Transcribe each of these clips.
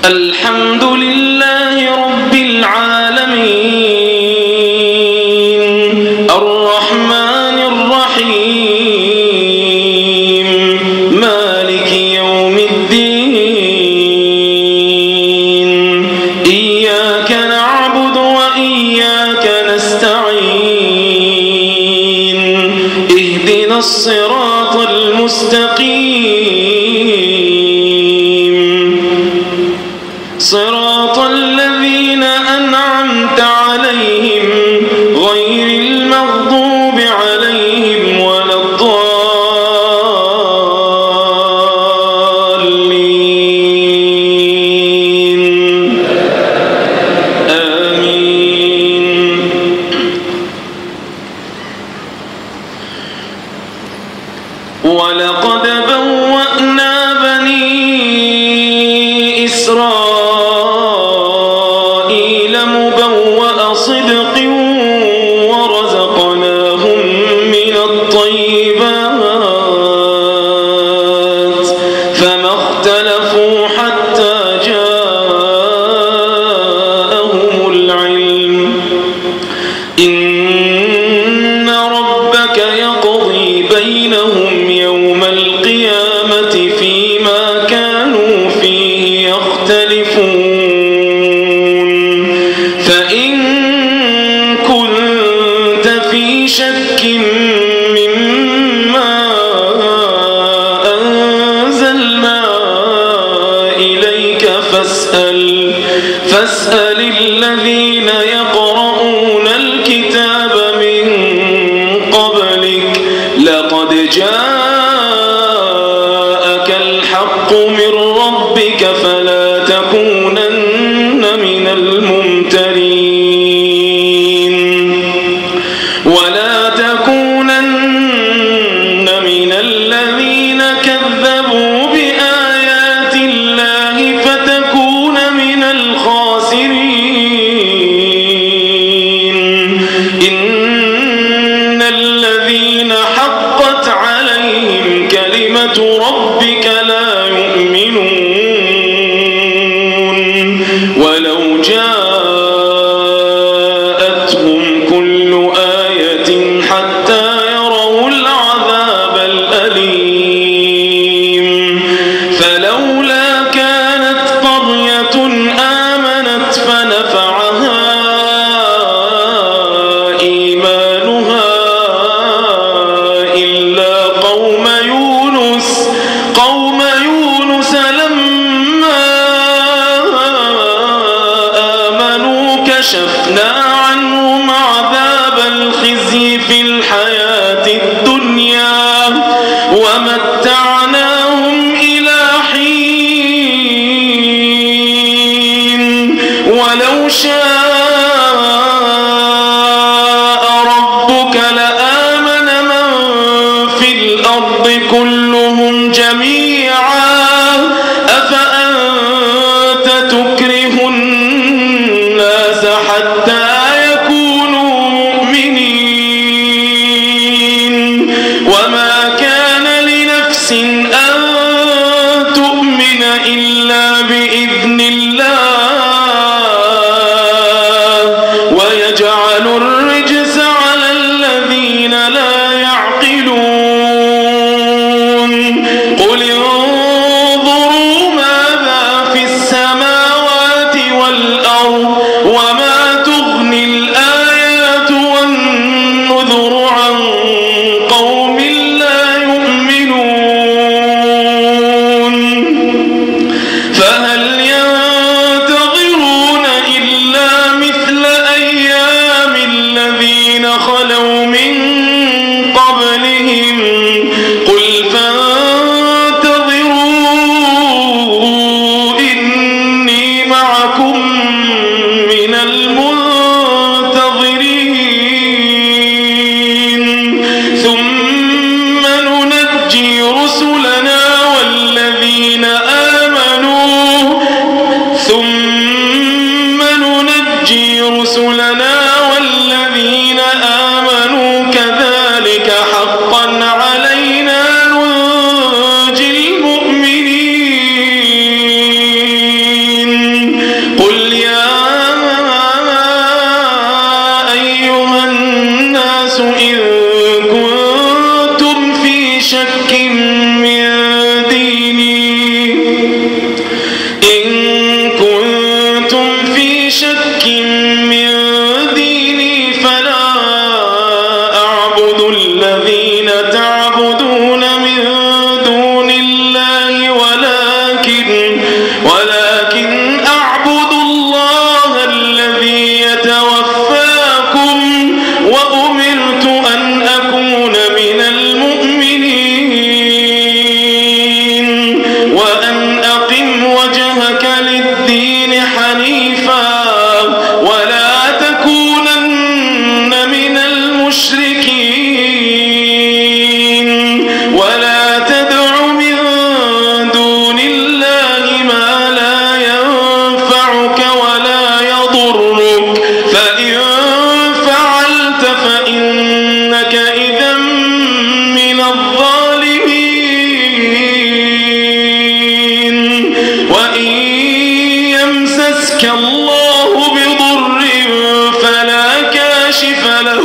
الحمد لله رب العالمين الرحمن الرحيم مالك يوم الدين إياك نعبد وإياك نستعين اهدنا الصراط المستقيم صراط الذين أنعمت عليهم غير المغضوب عليهم ولا الضالين آمين. ولقد بوأنا بني إسرائيل مبوأ صدق ورزقناهم من الطيبات فما اختلفوا حتى جاءهم العلم إن ربك يقضي بينهم يوم القيامة فيما كانوا فيه يختلفون فإن كنت في شك مما أنزلنا إليك فاسأل الذين يقرؤون الكتاب من قبلك لقد جاءك الحق من ربك فلا تكونن من الممترين ولا تكونن من الذين كذبوا بآيات الله فتكون من الخاسرين إن الذين حقت عليهم كلمة ربك لا يؤمنون ولو جاءتهم كل آية حتى يروا العذاب الأليم فلولا كانت قرية آمنت فنفعها إيمانها إلا قوم يونس لما آمنوا كشفنا عنهم عذاب الخزي في الحياة الدنيا ومتعناهم إلى حين ولو شاء ربك لآمن من في الأرض كلهم جميعا أفأنت تكره الناس حتى يكونوا مؤمنين وما كان لنفس أن تؤمن إلا بإذن الله ويجعل الرجس على الذين لا يعقلون قل انظروا ماذا في السماوات والأرض وما تغني الآيات والنذر عن قوم لا يؤمنون فهل ينظرون يمسسك الله بضر فلا كاشف له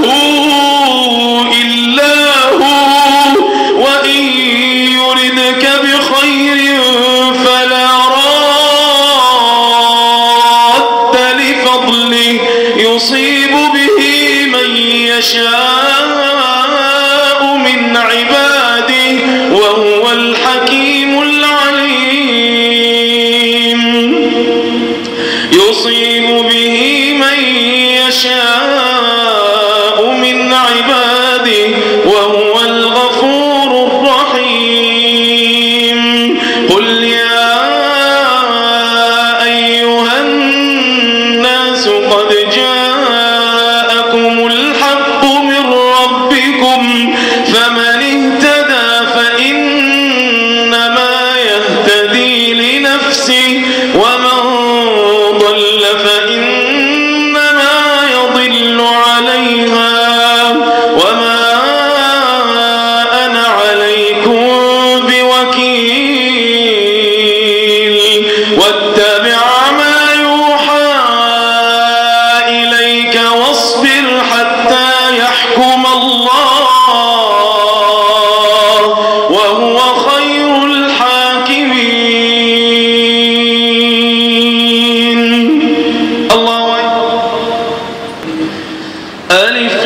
إلا هو وإن يردك بخير فلا راد لفضله يصيب به من يشاء من عباده وهو الحكيم العليم يصيب به من يشاء من عباده وهو الغفور الرحيم قل يا أيها الناس قد جاءكم الحق من ربكم فمن اهتدى فإنما يهتدي لنفسه ومن ضل فإنما يضل عليها وما أنا عليكم بوكيل واتبع ما يوحى إليك واصبر حتى يحكم الله وهو خير الحاكمين. الله أكبر. ألف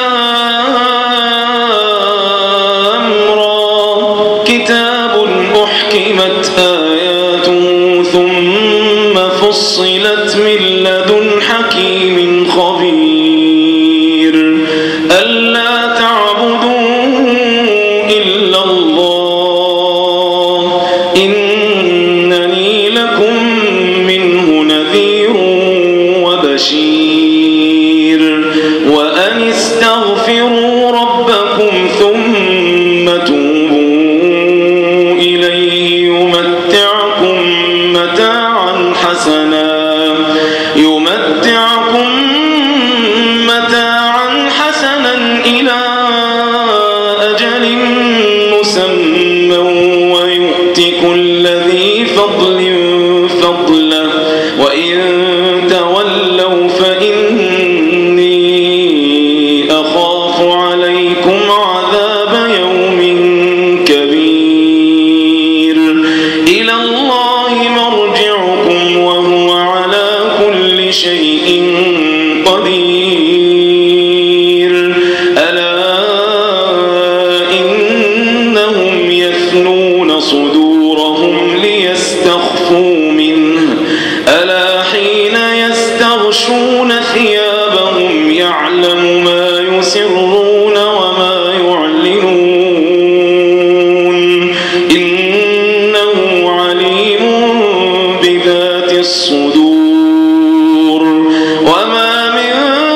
لام را كتاب أحكمت آياته ثم فصلت من لدن حكيم خبير ألا تعبدوا إلا الله إنني لكم منه نذير وبشير وأن استغفروا ربكم ثم توبوا إليه يمتعكم متاعا حسنا إلى أجل مسمى ويؤت كل ذي فضل فضله وإن تولوا فإني أخاف عليكم عذاب يوم كبير إلى الله مرجعكم وهو على كل شيء قدير ألا إنهم يثنون صدورهم ليستخفوا منه ألا حين يستغشون ثيابهم يعلم ما يسرون وما يعلنون إنه عليم بذات الصدور وما من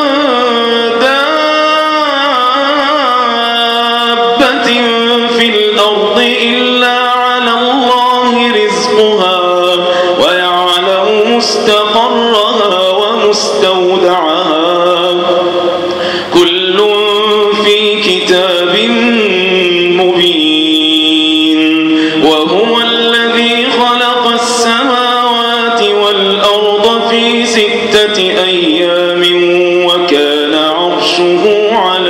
دابة في الأرض إلا على الله رزقها ويعلم مستقرها ومستودعها كل في كتاب مبين وهو الذي خلق السماوات والأرض في 6 أيام وكان عرشه على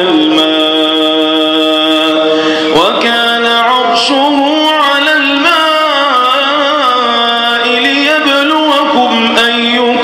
الماء ليبلوكم أيكم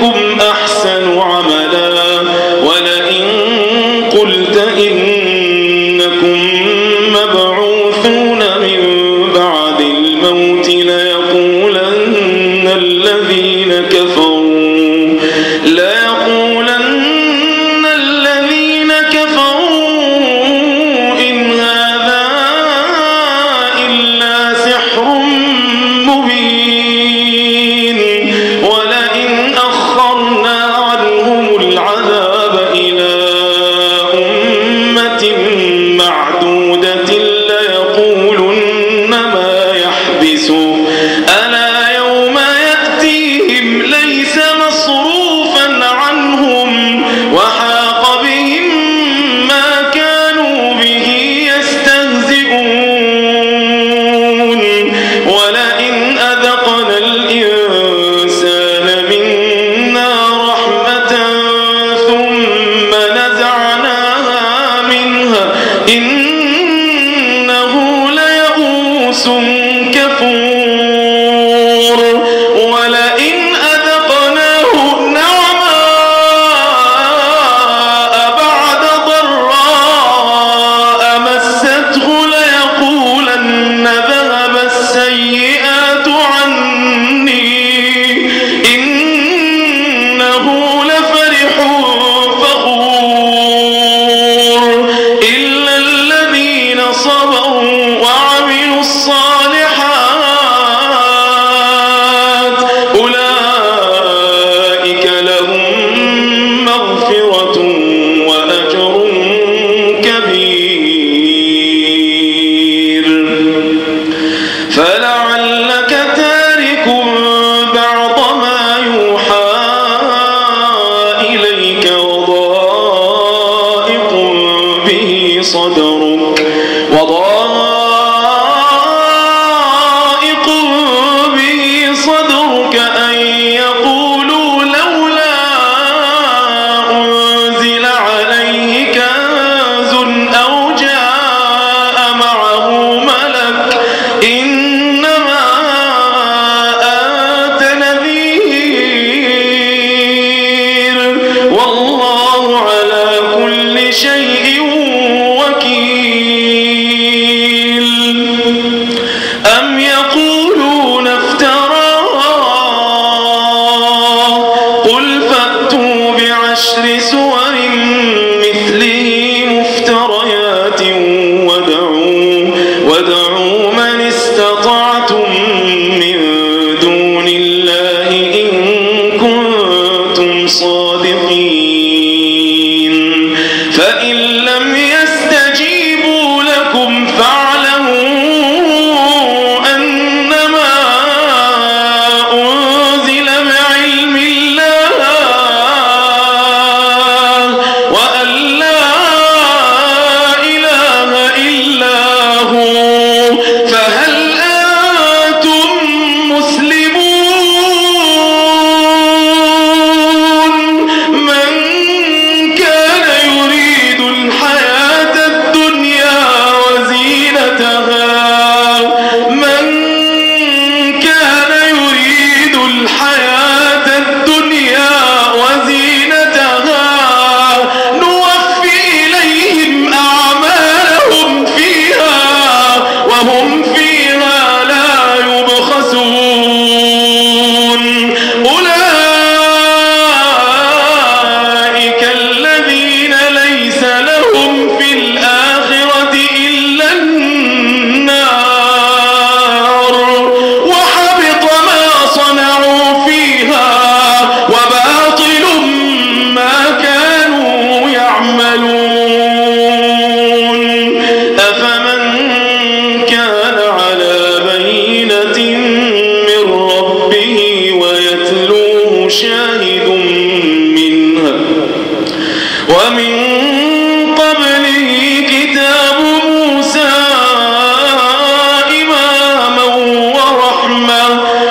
ولئن أذقناه نعماء بعد ضراء مسته ليقولن ذهب السيئات عني إنه لفرح فخور إلا الذين صبروا وعملوا الصالحات أولئك لهم مغفرة وأجر كبير فلعلك تارك بعض ما يوحى إليك وضائق به صدرك أن يقولوا لولا أنزل عليه كنز أو جاء معه ملك إنما أنت نذير والله على كل شيء وكيل أم يقولون قل فأتوا بعشر سور مثله مفتريات ودعوا من استطعتم من دون الله إن كنتم صادقين فإن لم يستجيبوا لكم فاعلموا أنما أنزل بعلم الله وأن لا إله إلا هو فهل أنتم مسلمون من كان يريد الحياة الدنيا وزينتها نوفي إليهم أعمالهم فيها وهم فيها لا يبخسون أولئك الذين ليس لهم في الآخرة إلا النار وحبط ما صنعوا فيها وباطل ما كانوا يعملون أفمن كان على بينة من ربه ويتلوه شاهد منها ومن قبله كتاب موسى إماما ورحمة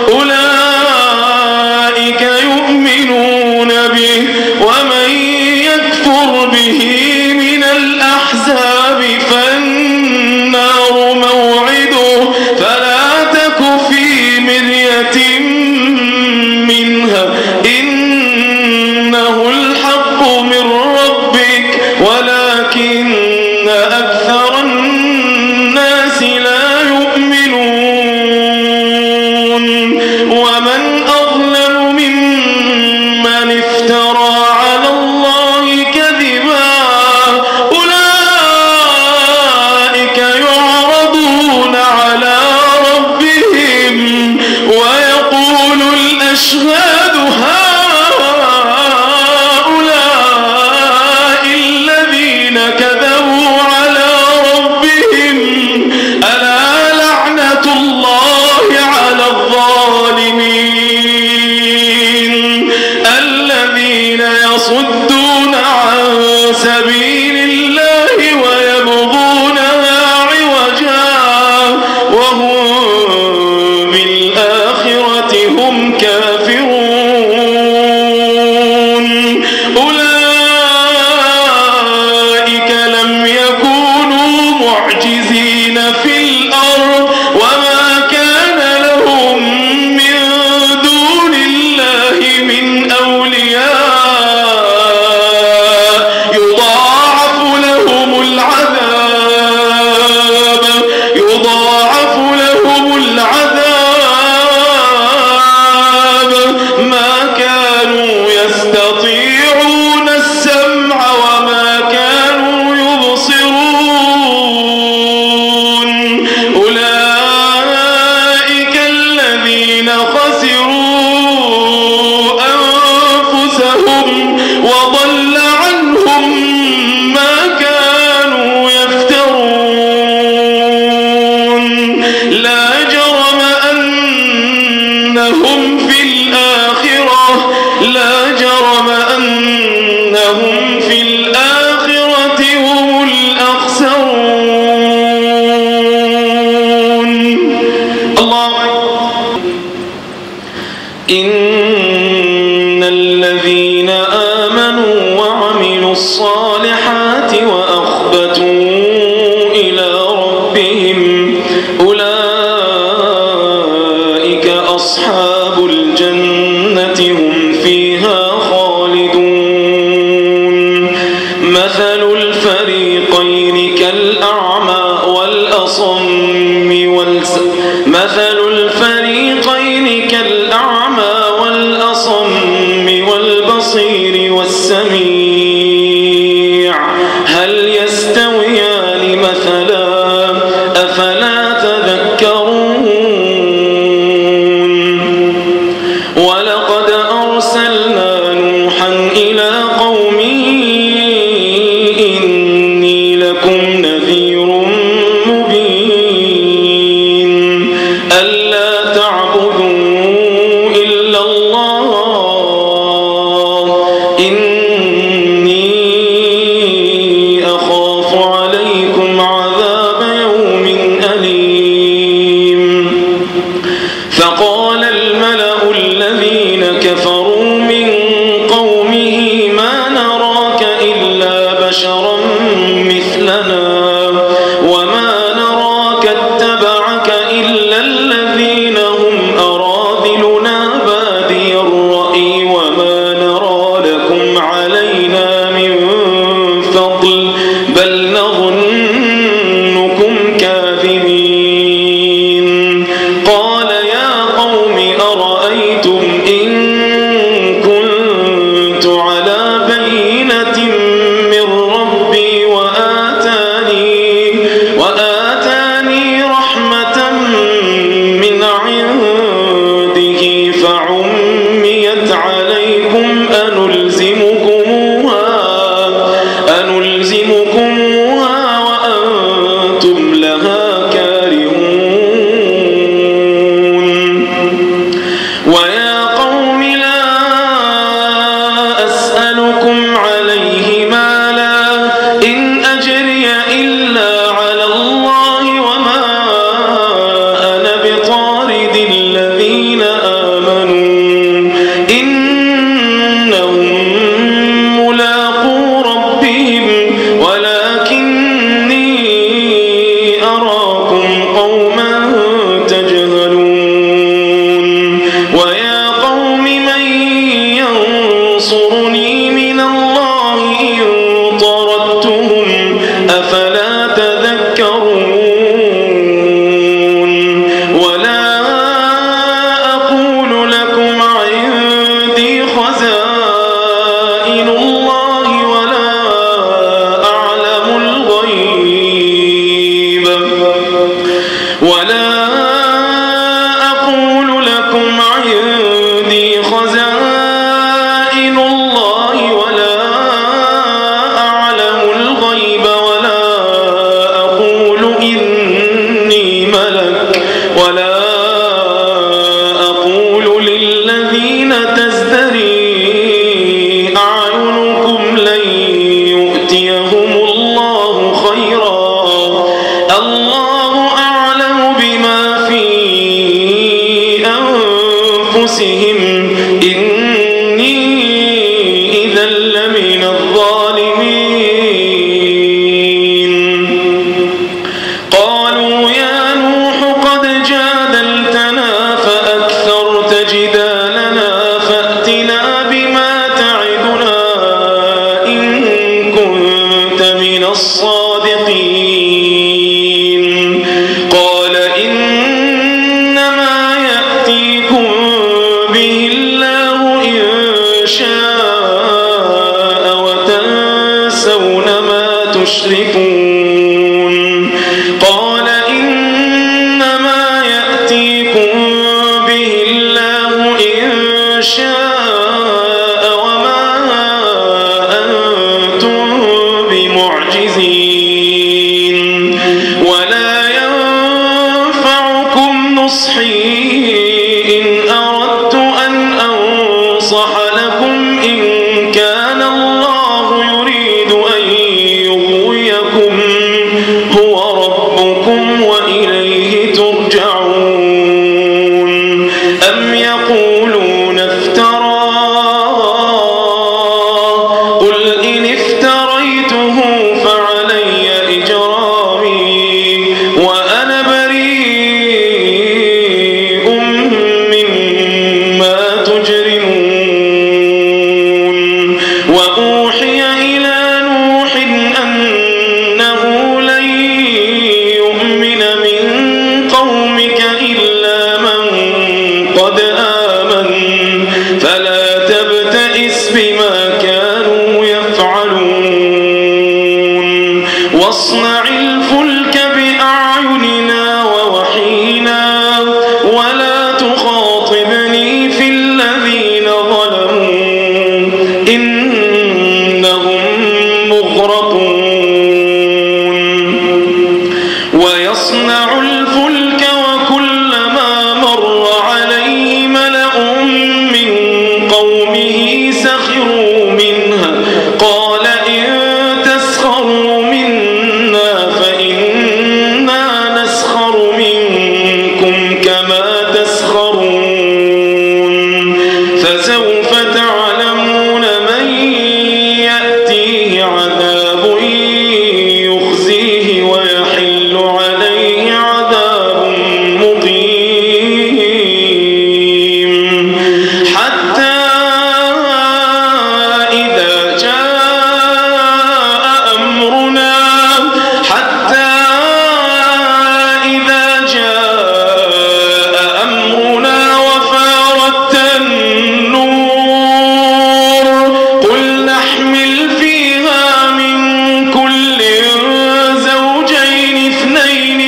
أولئك يؤمنون به ومن يكفر به من الأحزاب فالنار موعده فلا تك في مرية منها إنه الحق من ربك ولكن أكثر الناس لا يؤمنون ومن أظلم ممن افترى على الله كذبا أولئك يعرضون على ربهم ويقول الأشهاد هؤلاء الذين كذبوا على ربهم ألا لعنة الله على الظالمين الذين يصدون عن سبيل الله ويبغونها عوجا وهم بالآخرة هم كافرون هم في الآخرة لا جرم أنهم في الآخرة هم الأخسرون. الله أكبر. إن الذين آمنوا وعملوا الصالحات وأخبتوا إلى ربهم أولئك أصحاب الجنة هم فيها خالدون. مثل الفريقين كالأعمى والأصم والبصير والسميع هل يستويان مثلا أفلا تذكرون. ولقد أرسلنا نوحا إلى قومه إني لكم نذير مبين ألا تعبدوا إلا الله إني أخاف عليكم عذاب يوم أليم. فقال الملأ الذين كفروا من قومه ما نراك إلا بشرا مثلنا وما نراك اتبعك إلا الذين هم أراذلنا بادي الرأي وما نرى لكم علينا من فضل بل نظنكم كاذبين. قال يا قوم أرأيتم إن كنت على بينة من ربي وآتاني رحمة من عنده فعميت عليكم أنلزمكموها وأنتم لها كارهون. ويا قوم لا أسألكم عليه مالا إن أجري إلا على الله وما أنا بطارد الذين آمنوا إنهم ملاقو ربهم ولكني أراكم قوما تجهلون. ويا قوم من ينصرني من الله إن طردتهم أفلا تذكرون. ولا أقول لكم عندي خزائن الله ولا أعلم الغيب ولا أقول إني ملك ولا أقول للذين تزدري أعينكم لن يؤتيهم الله خيرا الله أعلم بما في أنفسهم إني إذا لمن الظالمين. قالوا يا نوح قد جادلتنا فأكثرت جدالنا فأتنا بما تعدنا إن كنت من الصادقين. قال إنما يأتيكم به الله إن شاء وتنسون ما تشركون. قال إنما يأتيكم به الله إن شاء وما أنتم بمعجزين ولا ينفعكم نصحي إن أردت فسوف تعلمون من يأتيه عذاب يخزيه ويحل عليه عذاب مقيم حتى إذا جاء أمرنا وفارت النور قل نحمل فيها من كل زوجين اثنين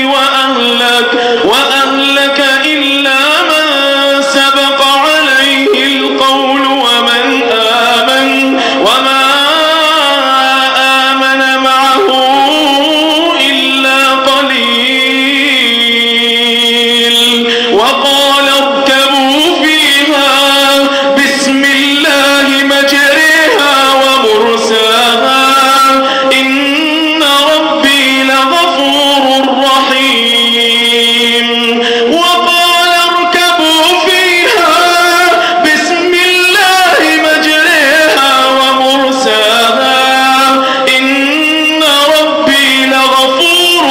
وأهلك إلا من سبق عليه القول وما آمن معه إلا قليل وقال اركبوا فيها بسم الله مجريها ومرساها إن ربي لغفور رحيم وقال اركبوا فيها بسم الله مجريها ومرساها إن ربي لغفور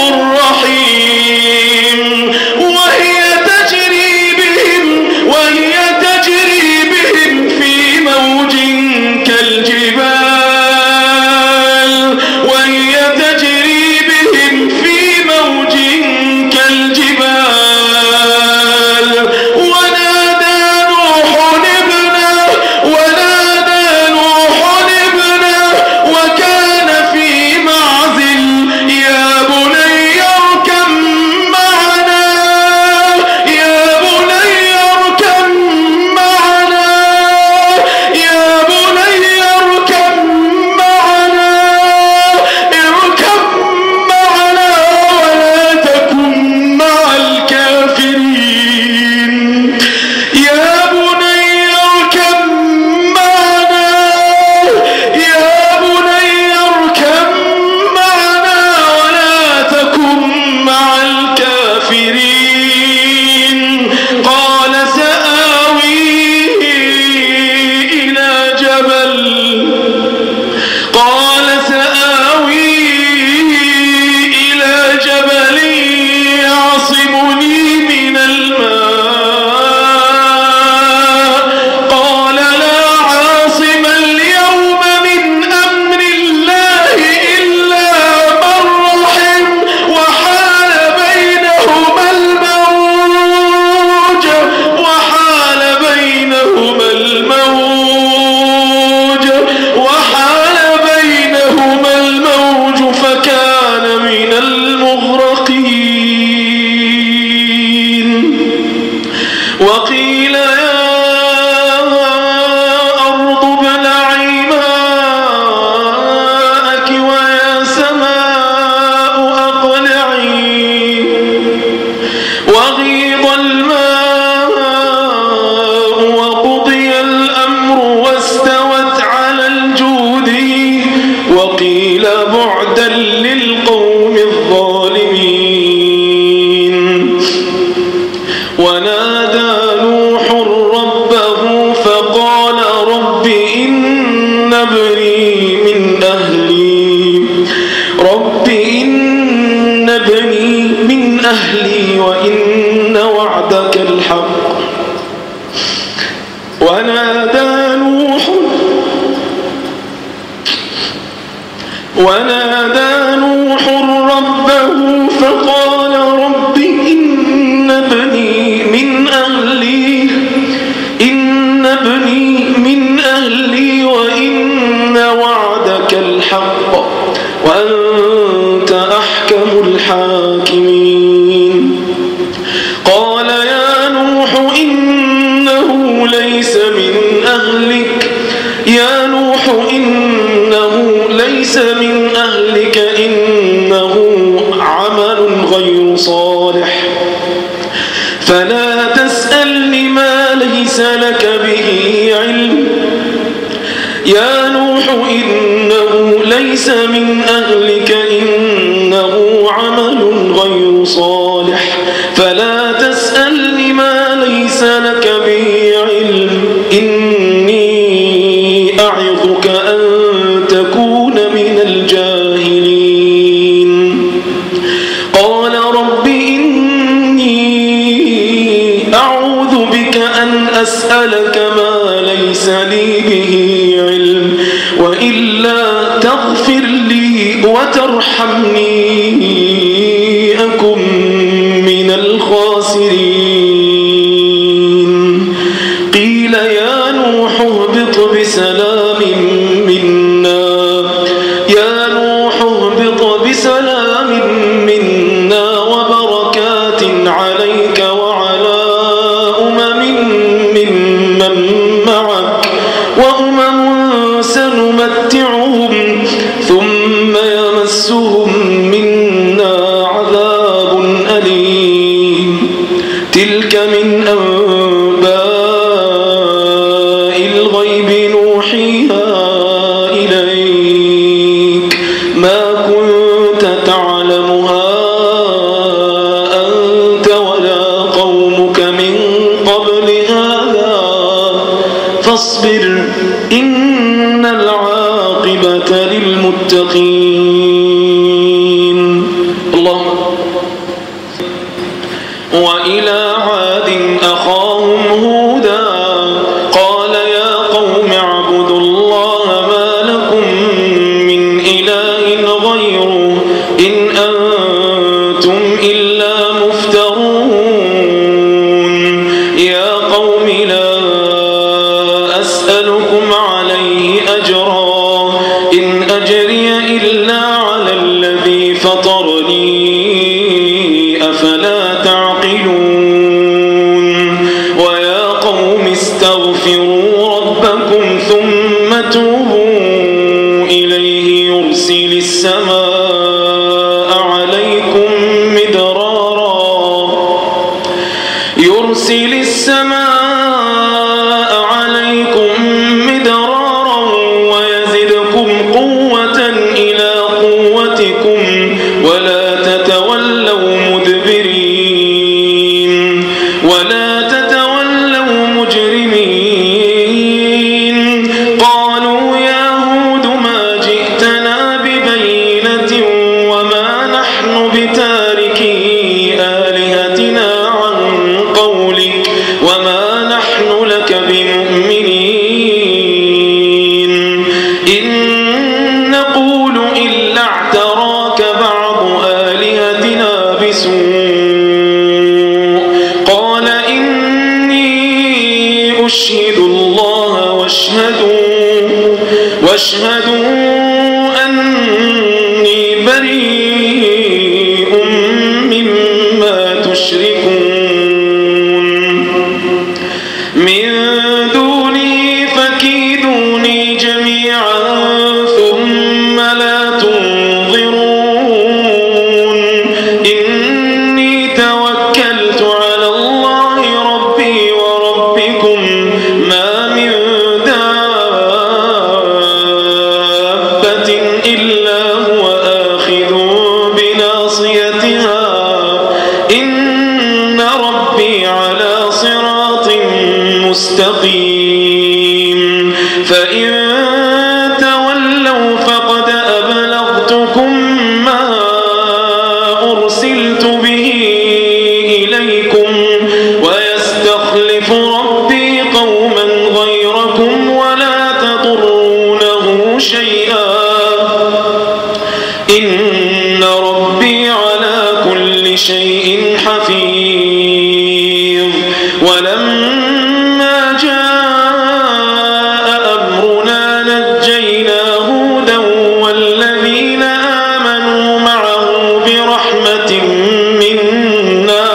رحيم وهي تجري بهم في موج كالجبال ونادى نوح ابنه وكان في معزل يا بني اركب معنا ولا تكن مع الكافرين يا بني اركب معنا ولا تكن مع الكافرين قال سآوي إلى جبل يعصمني من الماء قال لا عاصم اليوم من أمر الله إلا من رحم وحال بينهما الموج فكان من المغرقين وقيل يا أرض ابلعي ماءك ويا سماء أقلعي وغيض الماء وقضي الأمر واستوت على الجود وقيل بعدا للقوم الظالمين ونادى نوح ربه فقال رب إن ابني من أهلي وإن وعدك الحق ونادى نوح ربه فقال رب إن ابني من أهلي وإن وعدك الحق وأنت أحكم الحاكمين قال يا نوح إنه ليس من أهلك إنه عمل غير صالح فلا تسألني ما ليس لك به علم يا نوح إنه ليس من أهلك إنه عمل غير صالح فلا تسألني ما ليس لك به علم ليس لي به علم وإلا تغفر لي وترحمني أكن من الخاسرين قيل يا نوح اهبط بسلام منا وبركات عليك وعلى ممن معك سنمتعهم ثم يمسهم منا عذاب أليم تلك من أنباء الغيب نوحيها إليك ما كنت تعلمها أنت ولا قومك من قبل هذا فاصبر إن العاقبة للمتقين الله. وإلى عاد أخاهم هودا قال يا قوم اعبدوا الله ما لكم من إله غيره إن أنتم إلا مفترون يا قوم لا أسألكم عليه أجرا إن أجري إلا على الذي فطرني أفلا تعقلون ويا قوم استغفروا ربكم ثم توبوا إليه يرسل السماء عليكم مدرارا ويزدكم قوة إلى قوتكم ولا تتولوا مجرمين قالوا يا هود ما جئتنا ببينة وما نحن بتاركي آلهتنا عن قولك وما نحن لك بمؤمنين إن نقول إلا اعتراك بعض آلهتنا بسوء قال إني أشهد الله واشهدوا أني بريء مما تشركون من دونه فكيدوني جميعا ثم لا تنظرون إني توكلت على الله ربي وربكم ما من دابة إلا هو آخذ بناصيتها إن ربي على صراط مستقيم فإن تولوا فقد أبلغتكم ما أرسلت به إليكم ويستخلف ربي قوما غيركم ولا تضرونه شيئا إن ربي على كل شيء حفيظ ولما جاء أمرنا نجينا هودا والذين آمنوا معه برحمة منا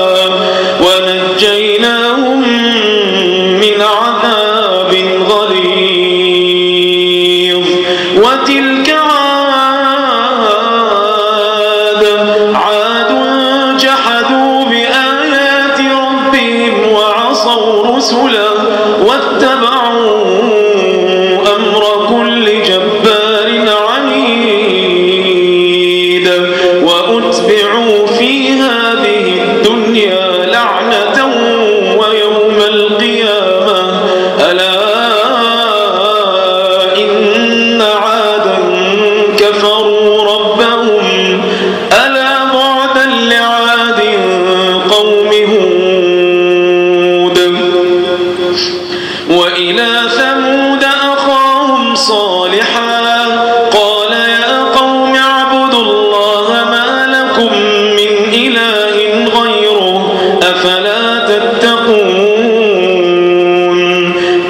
ونجيناهم من عذاب غليظ وتلك عاد جحدوا بآيات ربهم وعصوا رسله واتبعوا أمر كل جبار عنيد وأتبعوا في هذه الدنيا لعنة ويوم القيامة ألا إن عادا كفروا ربهم ألا بعدا لعاد قوم هود وإلى وإلى ثمود أخاهم صالحا قال يا قوم اعبدوا الله ما لكم من إله غيره أفلا تتقون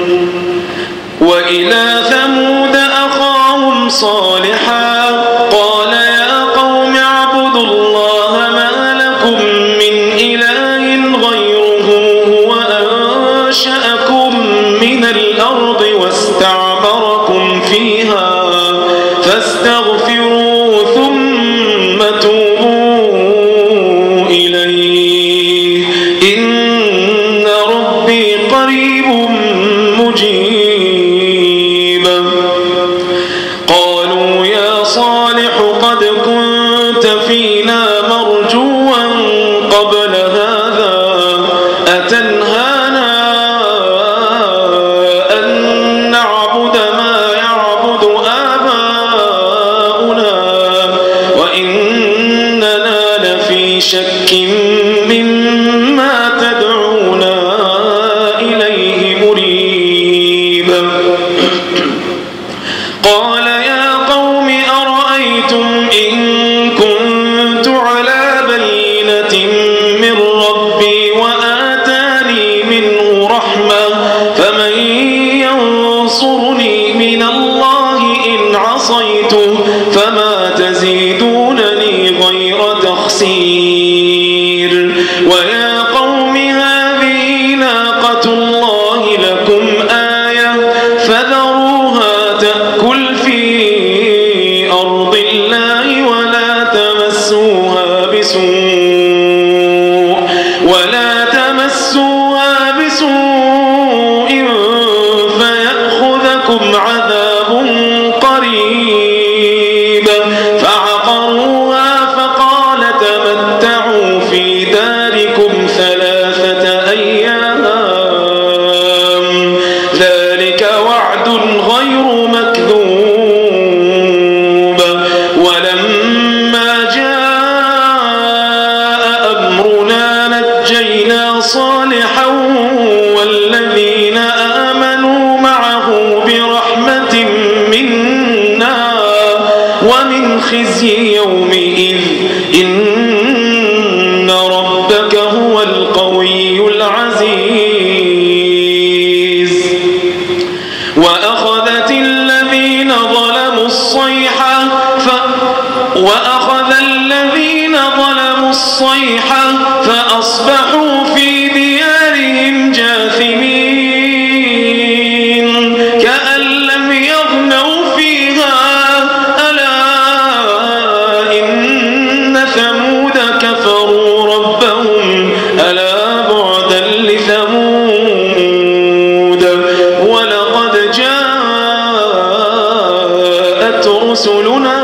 وإلى ثمود أخاهم صالحا قال يا قوم اعبدوا الله ما لكم من إله غيره هو أنشأكم من الأرض واستعمركم فيها فاستغفروا ثم توبوا إليه إن ربي قريب مجيب قالوا يا صالح قد كنت فينا مرجوا قبل هذا أتنهانا أن نعبد ما يعبد آباؤنا وإننا لفي شك مما تدعونا إليه مريب قال يا قوم أرأيتم إن كنت على بينة من ربي وآتاني منه رحمة فمن ينصرني من الله إن عصيته فما تزيدونني غير تخسير ويا قوم هذه ناقة الله لكم آية فذروها تأكل في أرض الله ولا تمسوها بسوء فيأخذكم عذاب قريب فعقروها فقال تمتعوا في داركم 3 أيام ذلك وعد غير مكذوب ولما جاء أمرنا نجينا صالحا والذين آمنوا معه برحمة منا ومن خزي يومئذ إن ربك هو القوي العزيز وأخذ الذين ظلموا الصيحة فأصبحوا في ديارهم جاثمين كأن لم يغنوا فيها ألا إن ثمود كفروا ربهم ألا بعدا لثمود ولقد جاءت رسلنا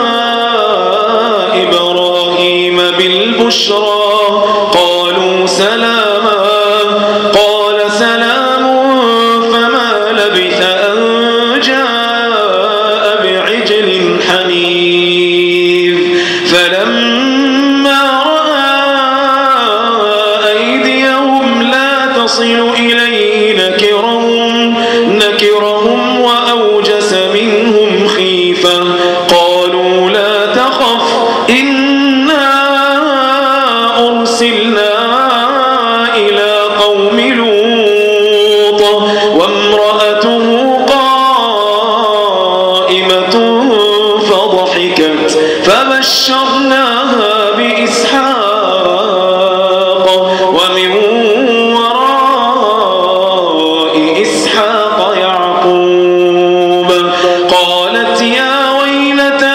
إبراهيم بالبشرى قالوا سلاما قال سلام فما لبث أن جاء بعجل حنيذ فلما رأى أيديهم لا تصل إليه نكرهم وأوجس منهم خيفة قالوا لا تخف إنا أرسلنا إلى قوم لوط وامرأته قائمة فضحكت فبشرناها بإسحاق ومن وراء إسحاق يعقوب قالت يا ويلتى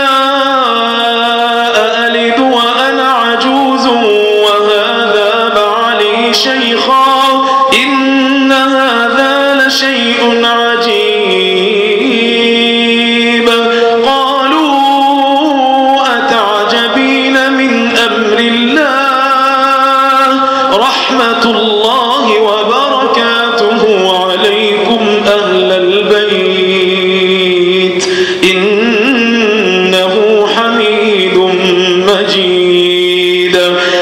أألد وأنا عجوز وهذا بعلي شيخا إن هذا لشيء عجيب قالوا أتعجبين من أمر الله رحمة الله وبركاته عليكم أهل البيت إنه حميد مجيد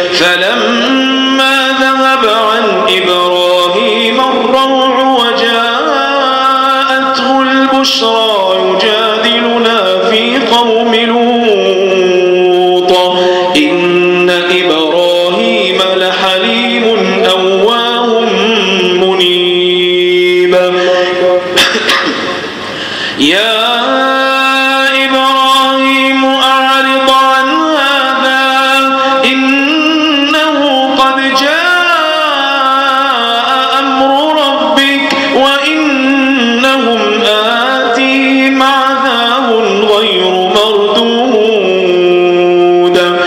فلما ذهب عن إبراهيم الروع وجاءته بشرى